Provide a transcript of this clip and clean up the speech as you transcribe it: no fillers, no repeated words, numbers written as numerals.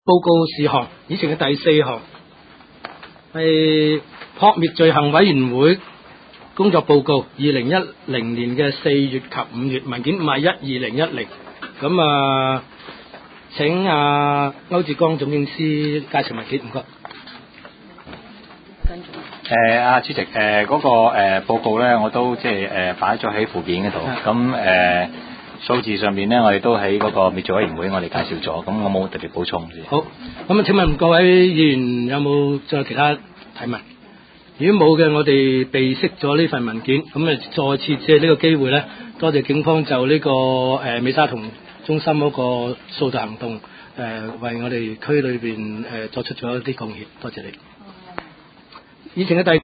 報告事項，議程嘅第4項係撲滅罪行委員會工作報告2010年嘅4月及5月文件51/2010。咁請歐志剛總警司介紹文件，唔該。 主席，嗰個報告咧，我都即係擺咗喺附件嗰度。咁數字上面咧，我哋都喺嗰個滅罪委員會我哋介紹咗，咁我冇特別補充。 好，咁請問各位議員有冇再有其他提問？如果冇嘅，我哋備悉咗呢份文件，咁再次借呢個機會咧，多謝警方就呢個美沙酮中心嗰個掃蕩行動，為我哋區裏邊作出咗一啲貢獻，多謝你。以前嘅第